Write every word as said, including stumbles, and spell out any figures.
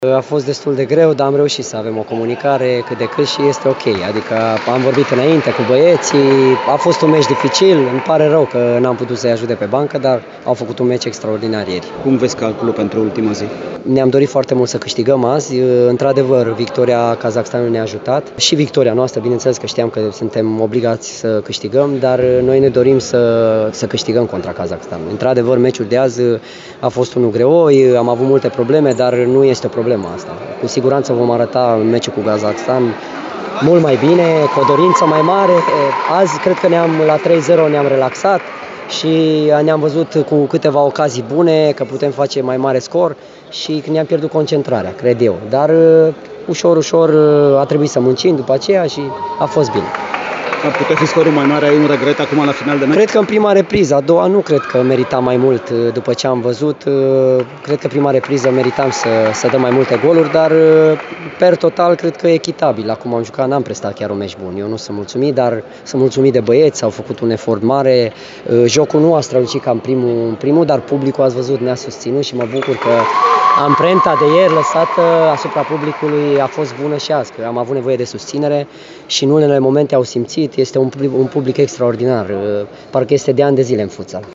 A fost destul de greu, dar am reușit să avem o comunicare cât de cât și este ok. Adică am vorbit înainte cu băieții, a fost un meci dificil, îmi pare rău că n-am putut să-i ajute pe bancă, dar au făcut un meci extraordinar ieri. Cum vezi calculul pentru ultima zi? Ne-am dorit foarte mult să câștigăm azi, într-adevăr, victoria Kazakhstanului ne-a ajutat și victoria noastră, bineînțeles că știam că suntem obligați să câștigăm, dar noi ne dorim să, să câștigăm contra Kazakhstanului. Într-adevăr, meciul de azi a fost unul greoi, am avut multe probleme, dar nu este o problemă asta. Cu siguranță vom arăta în meciul cu Kazakhstan mult mai bine, cu o dorință mai mare. Azi cred că ne-am la trei zero ne-am relaxat și ne-am văzut cu câteva ocazii bune că putem face mai mare scor și ne-am pierdut concentrarea, cred eu. Dar ușor, ușor a trebuit să muncim după aceea și a fost bine. Ar putea fi scorul mai mare, ai un regret acum la final de meci? Cred că în prima repriză, a doua nu cred că merita mai mult după ce am văzut. Cred că prima repriză meritam să, să dăm mai multe goluri, dar per total cred că e echitabil. Acum am jucat, n-am prestat chiar un meci bun. Eu nu sunt mulțumit, dar sunt mulțumit de băieți, au făcut un efort mare. Jocul nu a strălucit ca în primul, în primul, dar publicul, ați văzut, ne-a susținut și mă bucur că amprenta de ieri lăsată asupra publicului a fost bună și azi, că am avut nevoie de susținere și în unele momente au simțit. Este un, un public extraordinar, parcă este de ani de zile în futsal.